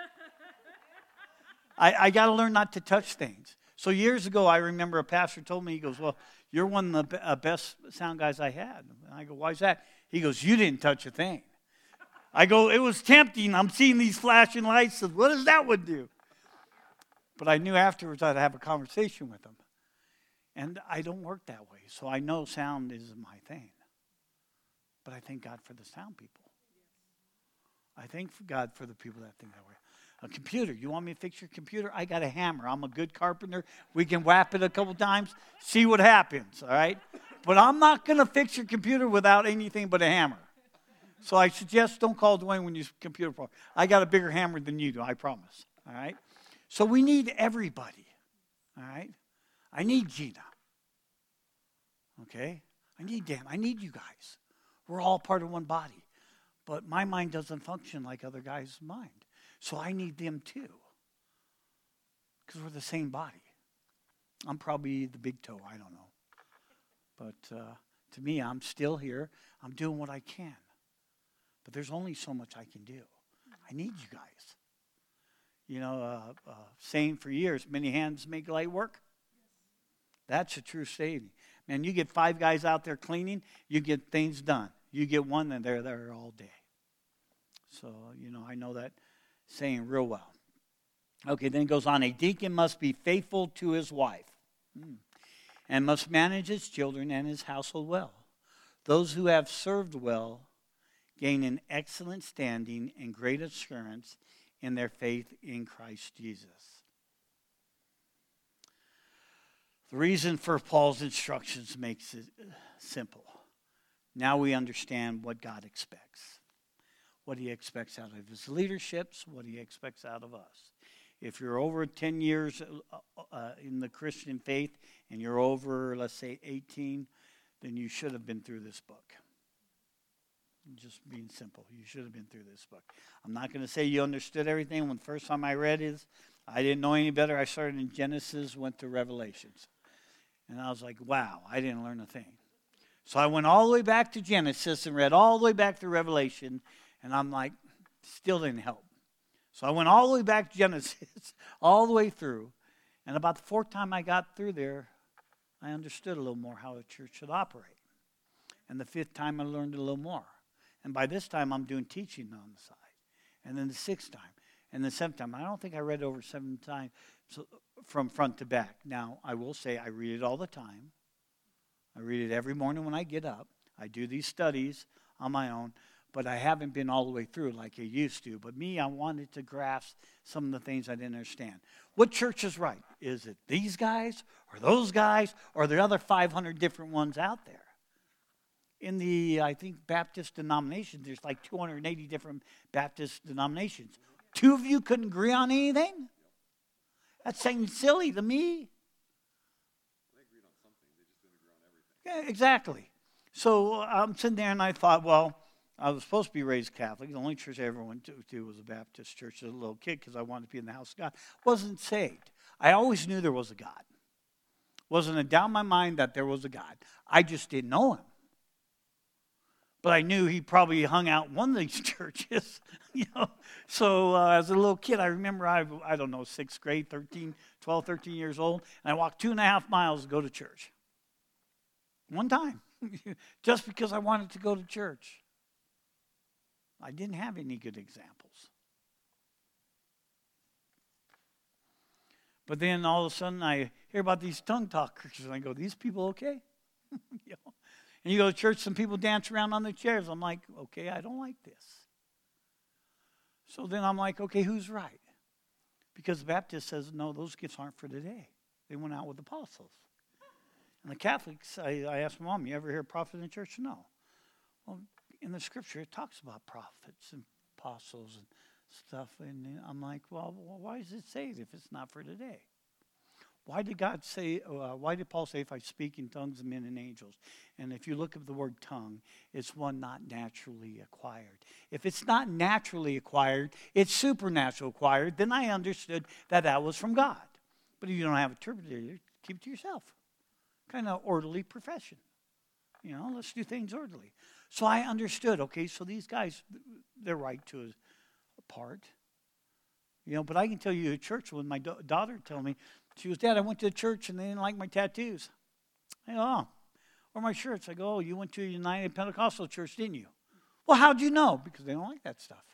I got to learn not to touch things. So years ago, I remember a pastor told me, he goes, well, you're one of the best sound guys I had. And I go, why is that? He goes, you didn't touch a thing. I go, it was tempting. I'm seeing these flashing lights. What does that one do? But I knew afterwards I'd have a conversation with him. And I don't work that way. So I know sound isn't my thing. But I thank God for the sound people. I thank God for the people that think that way. A computer. You want me to fix your computer? I got a hammer. I'm a good carpenter. We can whap it a couple times, see what happens, all right? But I'm not going to fix your computer without anything but a hammer. So I suggest don't call Dwayne when you computer problem. I got a bigger hammer than you do, I promise, all right? So we need everybody, all right? I need Gina, okay? I need Dan. I need you guys. We're all part of one body. But my mind doesn't function like other guys' mind. So I need them too. Because we're the same body. I'm probably the big toe. I don't know. But to me, I'm still here. I'm doing what I can. But there's only so much I can do. I need you guys. Saying for years, many hands make light work. That's a true saying. Man, you get 5 guys out there cleaning, you get things done. You get one, and they're there all day. So, I know that saying real well. Okay, then it goes on. A deacon must be faithful to his wife and must manage his children and his household well. Those who have served well gain an excellent standing and great assurance in their faith in Christ Jesus. The reason for Paul's instructions makes it simple. Now we understand what God expects. what he expects out of his leaderships, what he expects out of us. If you're over 10 years in the Christian faith and you're over, let's say, 18, then you should have been through this book. Just being simple. You should have been through this book. I'm not going to say you understood everything. When the first time I read it, I didn't know any better. I started in Genesis, went to Revelations. And I was like, wow, I didn't learn a thing. So I went all the way back to Genesis and read all the way back to Revelation. And I'm like, still didn't help. So I went all the way back to Genesis, all the way through. And about the fourth time I got through there, I understood a little more how a church should operate. And the fifth time I learned a little more. And by this time I'm doing teaching on the side. And then the sixth time. And the seventh time. I don't think I read it over 7 times from front to back. Now, I will say I read it all the time. I read it every morning when I get up. I do these studies on my own. But I haven't been all the way through like I used to. But me, I wanted to grasp some of the things I didn't understand. What church is right? Is it these guys or those guys or the other 500 different ones out there? In the, I think, Baptist denominations, there's like 280 different Baptist denominations. 2 of you couldn't agree on anything? That seems silly to me. They agreed on something. They just didn't agree on everything. Yeah, exactly. So I'm sitting there and I thought, well, I was supposed to be raised Catholic. The only church I ever went to was a Baptist church as a little kid because I wanted to be in the house of God. Wasn't saved. I always knew there was a God. Wasn't a doubt in my mind that there was a God. I just didn't know him. But I knew he probably hung out in one of these churches, you know. So as a little kid, I remember, I don't know, 6th grade, 12, 13 years old, and I walked 2.5 miles to go to church. One time, just because I wanted to go to church. I didn't have any good examples. But then all of a sudden I hear about these tongue talkers and I go, these people okay? You know? And you go to church, some people dance around on their chairs. I'm like, okay, I don't like this. So then I'm like, okay, who's right? Because the Baptist says, no, those gifts aren't for today. They went out with apostles. And the Catholics, I asked my mom, you ever hear prophet in church? No. Well, in the scripture, it talks about prophets and apostles and stuff. And I'm like, well, why does it say it if it's not for today? Why did God say, why did Paul say, if I speak in tongues of men and angels? And if you look at the word tongue, it's one not naturally acquired. If it's not naturally acquired, it's supernatural acquired, then I understood that was from God. But if you don't have an interpreter, keep it to yourself. Kind of orderly profession. You know, let's do things orderly. So I understood, okay, so these guys, they're right to a part. You know, but I can tell you at church when my daughter told me, she goes, Dad, I went to church and they didn't like my tattoos. I go, oh. Or my shirts. I go, oh, you went to a United Pentecostal church, didn't you? Well, how'd you know? Because they don't like that stuff.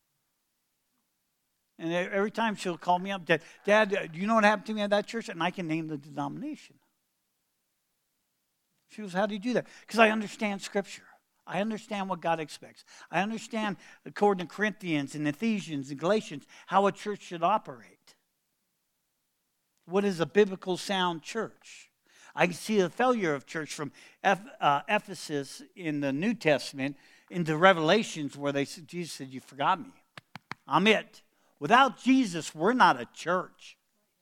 And every time she'll call me up, Dad, do you know what happened to me at that church? And I can name the denomination. She goes, how do you do that? Because I understand Scripture. I understand what God expects. I understand, according to Corinthians and Ephesians and Galatians, how a church should operate. What is a biblical sound church? I can see the failure of church from Ephesus in the New Testament into Revelations where Jesus said, you forgot me. I'm it. Without Jesus, we're not a church.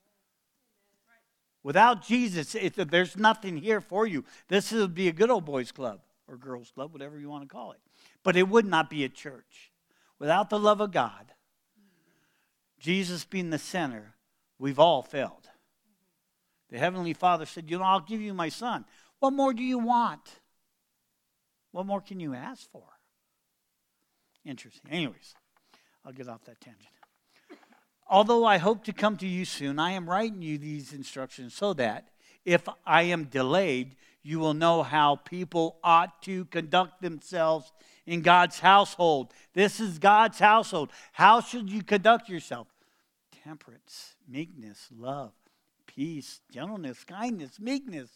Without Jesus, there's nothing here for you. This would be a good old boys club or girls club, whatever you want to call it. But it would not be a church. Without the love of God, Jesus being the center, we've all failed. The Heavenly Father said, I'll give you my son. What more do you want? What more can you ask for? Interesting. Anyways, I'll get off that tangent. Although I hope to come to you soon, I am writing you these instructions so that if I am delayed, you will know how people ought to conduct themselves in God's household. This is God's household. How should you conduct yourself? Temperance, meekness, love, peace, gentleness, kindness, meekness.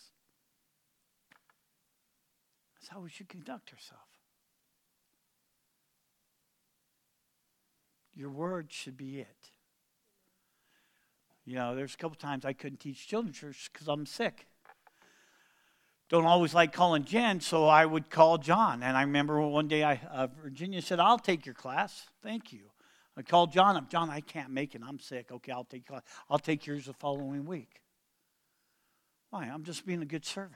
That's how we should conduct ourselves. Your word should be it. You know, there's a couple times I couldn't teach children's church because I'm sick. don't always like calling Jen, so I would call John. And I remember one day Virginia said, I'll take your class. Thank you. I called John up. John, I can't make it. I'm sick. Okay, I'll take class. I'll take yours the following week. Why? I'm just being a good servant.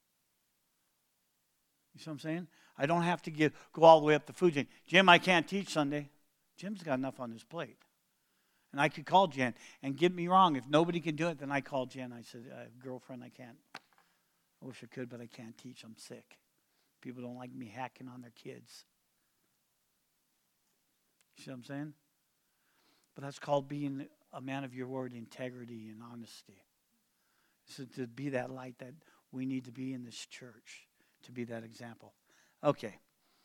You see what I'm saying? I don't have to go all the way up the food chain. Jim, I can't teach Sunday. Jim's got enough on his plate. And I could call Jen. And get me wrong, if nobody can do it, then I called Jen. I said, girlfriend, I can't. I wish I could, but I can't teach. I'm sick. People don't like me hacking on their kids. You see what I'm saying? But that's called being a man of your word, integrity and honesty. So to be that light that we need to be in this church, to be that example. Okay.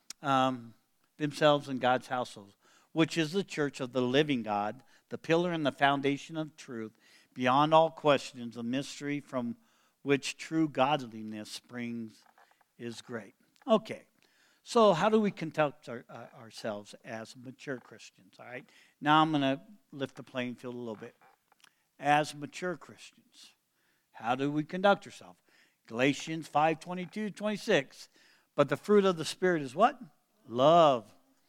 Themselves and God's household, which is the church of the living God, the pillar and the foundation of truth, beyond all questions, a mystery from which true godliness springs, is great. Okay. So how do we conduct ourselves as mature Christians? All right. Now I'm going to lift the playing field a little bit. As mature Christians, how do we conduct ourselves? Galatians 5:22-26. But the fruit of the Spirit is what? Love,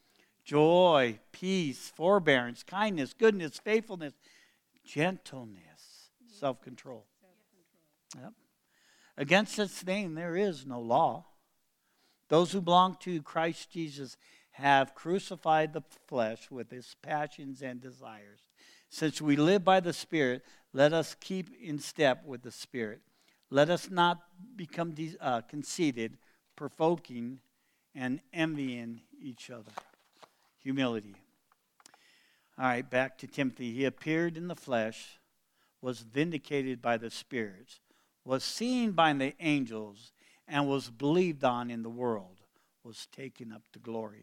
joy, peace, forbearance, kindness, goodness, faithfulness, gentleness, self-control. Yep. Against such thing there is no law. Those who belong to Christ Jesus have crucified the flesh with its passions and desires. Since we live by the Spirit, let us keep in step with the Spirit. Let us not become conceited, provoking, and envying each other. Humility. All right, back to Timothy. He appeared in the flesh, was vindicated by the spirits, was seen by the angels, and was believed on in the world, was taken up to glory.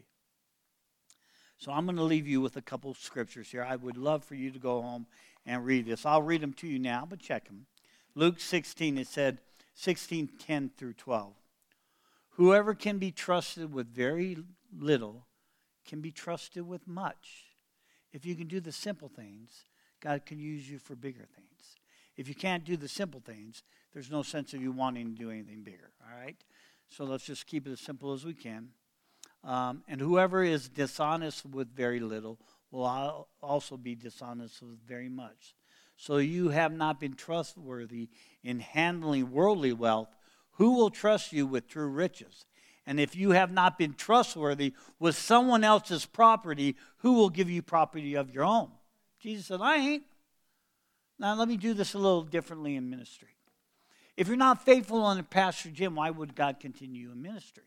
So I'm going to leave you with a couple of scriptures here. I would love for you to go home and read this. I'll read them to you now, but check them. Luke 16, it said, 16:10-12. Whoever can be trusted with very little can be trusted with much. If you can do the simple things, God can use you for bigger things. If you can't do the simple things, there's no sense of you wanting to do anything bigger, all right? So let's just keep it as simple as we can. And whoever is dishonest with very little will also be dishonest with very much. So you have not been trustworthy in handling worldly wealth. Who will trust you with true riches? And if you have not been trustworthy with someone else's property, who will give you property of your own? Jesus said, I ain't. Now let me do this a little differently in ministry. If you're not faithful on Pastor Jim, why would God continue in ministry?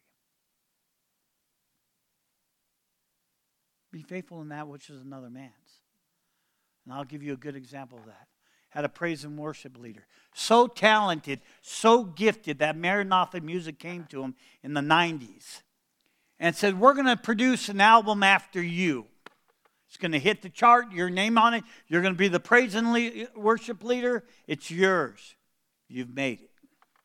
Be faithful in that which is another man's. And I'll give you a good example of that. Had a praise and worship leader. So talented, so gifted that Maranatha Music came to him in the 90s and said, we're going to produce an album after you. It's going to hit the chart, your name on it. You're going to be the praise and worship leader. It's yours. You've made it.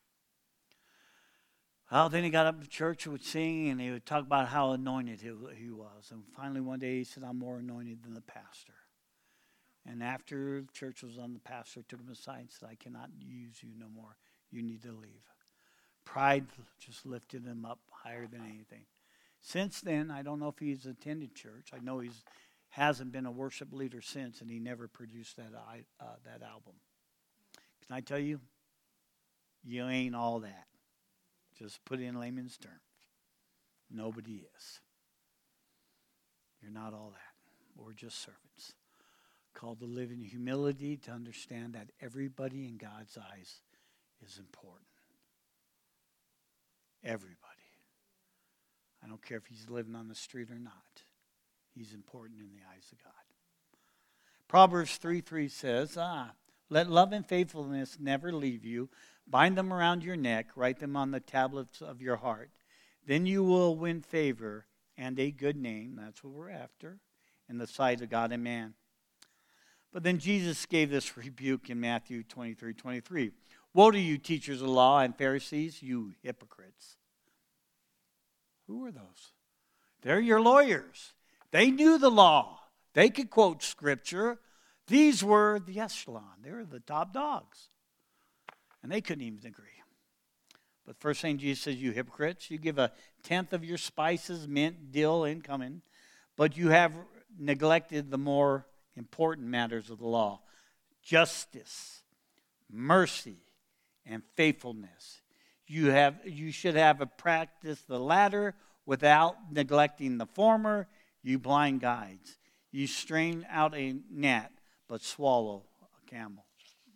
Well, then he got up to church and would sing, and he would talk about how anointed he was. And finally one day he said, I'm more anointed than the pastor. And after church was done, the pastor took him aside and said, I cannot use you no more. You need to leave. Pride just lifted him up higher than anything. Since then, I don't know if he's attended church. I know he hasn't been a worship leader since, and he never produced that album. Can I tell you? You ain't all that. Just put it in layman's terms. Nobody is. You're not all that. We're just servants. Called to live in humility, to understand that everybody in God's eyes is important. Everybody. I don't care if he's living on the street or not. He's important in the eyes of God. Proverbs 3:3 says, let love and faithfulness never leave you. Bind them around your neck. Write them on the tablets of your heart. Then you will win favor and a good name. That's what we're after. In the sight of God and man. But then Jesus gave this rebuke in Matthew 23:23. Woe to you, teachers of law and Pharisees, you hypocrites. Who are those? They're your lawyers. They knew the law. They could quote scripture. These were the echelon. They were the top dogs. And they couldn't even agree. But first thing Jesus says, you hypocrites, you give a tenth of your spices, mint, dill, and cumin, but you have neglected the more important matters of the law: justice, mercy, and faithfulness. You should have practiced the latter without neglecting the former. You blind guides, you strain out a gnat, but swallow a camel.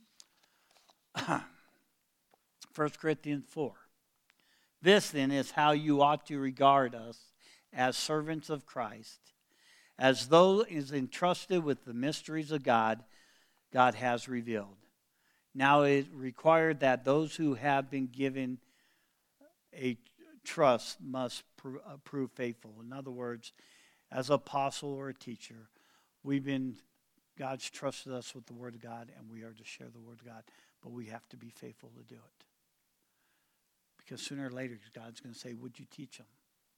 1 Corinthians 4. This then is how you ought to regard us as servants of Christ, as though is entrusted with the mysteries of God has revealed. Now it required that those who have been given a trust must prove faithful. In other words, as an apostle or a teacher, God's trusted us with the Word of God, and we are to share the Word of God, but we have to be faithful to do it. Because sooner or later, God's going to say, would you teach them?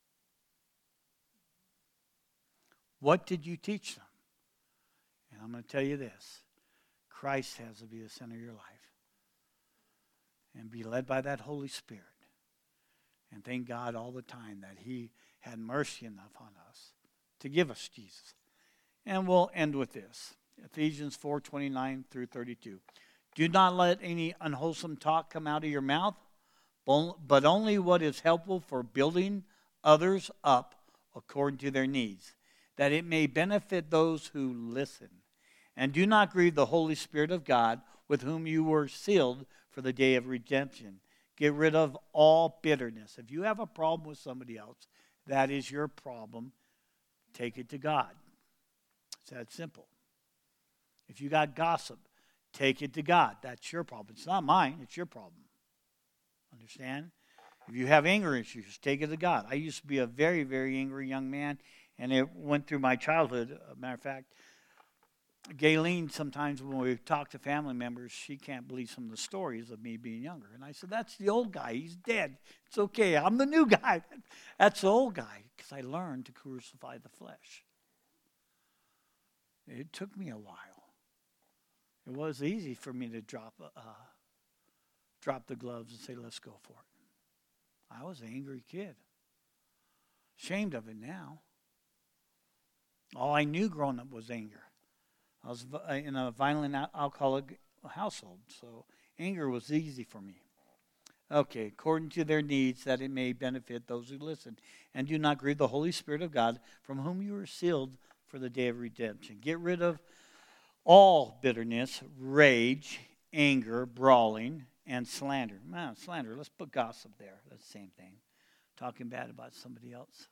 What did you teach them? And I'm going to tell you this. Christ has to be the center of your life. And be led by that Holy Spirit. And thank God all the time that He had mercy enough on us to give us Jesus. And we'll end with this. Ephesians 4:29 through 32. Do not let any unwholesome talk come out of your mouth, but only what is helpful for building others up according to their needs, that it may benefit those who listen. And do not grieve the Holy Spirit of God, with whom you were sealed for the day of redemption. Get rid of all bitterness. If you have a problem with somebody else, that is your problem. Take it to God. It's that simple. If you got gossip, take it to God. That's your problem. It's not mine. It's your problem. Understand? If you have anger issues, take it to God. I used to be a very, very angry young man, and it went through my childhood. As a matter of fact, Gayleen, sometimes when we talk to family members, she can't believe some of the stories of me being younger. And I said, that's the old guy. He's dead. It's okay. I'm the new guy. That's the old guy, because I learned to crucify the flesh. It took me a while. It was easy for me to drop the gloves and say, let's go for it. I was an angry kid. Ashamed of it now. All I knew growing up was anger. I was in a violent alcoholic household, so anger was easy for me. Okay, according to their needs, that it may benefit those who listen. And do not grieve the Holy Spirit of God, from whom you were sealed for the day of redemption. Get rid of all bitterness, rage, anger, brawling, and slander. Man, slander, let's put gossip there. That's the same thing. Talking bad about somebody else.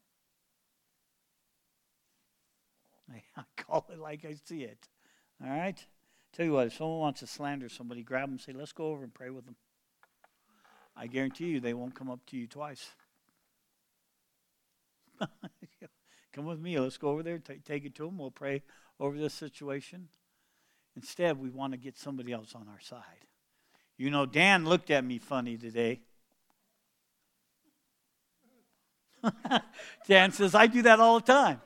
I call it like I see it. All right? Tell you what, if someone wants to slander somebody, grab them and say, let's go over and pray with them. I guarantee you they won't come up to you twice. Come with me. Let's go over there, take it to them. We'll pray over this situation. Instead, we want to get somebody else on our side. You know, Dan looked at me funny today. Dan says, I do that all the time.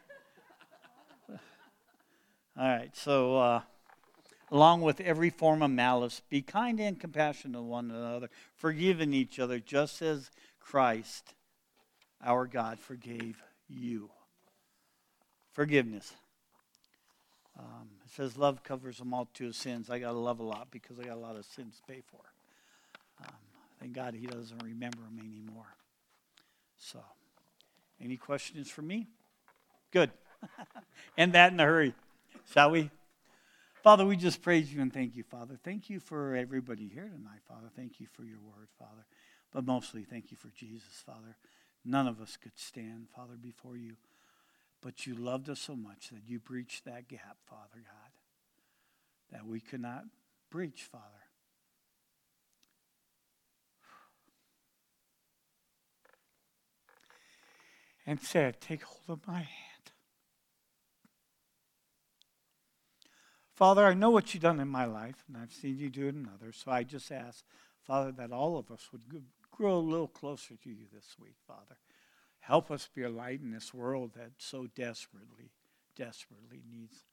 All right, so along with every form of malice, be kind and compassionate to one another, forgiving each other, just as Christ, our God, forgave you. Forgiveness. It says love covers a multitude of sins. I got to love a lot because I got a lot of sins to pay for. Thank God He doesn't remember them anymore. So, any questions for me? Good. End that in a hurry. Shall we? Father, we just praise you and thank you, Father. Thank you for everybody here tonight, Father. Thank you for your word, Father. But mostly thank you for Jesus, Father. None of us could stand, Father, before you. But you loved us so much that you breached that gap, Father God, that we could not breach, Father. And said, take hold of my hand. Father, I know what you've done in my life, and I've seen you do it in others. So I just ask, Father, that all of us would grow a little closer to you this week, Father. Help us be a light in this world that so desperately, desperately needs